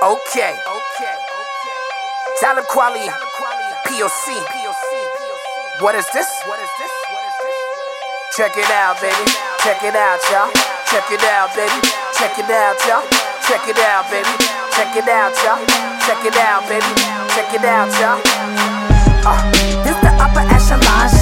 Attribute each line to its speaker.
Speaker 1: Okay. Talib Kweli, POC. What is this? Check it out, baby. Check it out, y'all. Check it out, baby. Check it out, y'all. Check it out, baby. Check it out, y'all. Check it out, baby. Check it out, y'all. This the upper echelon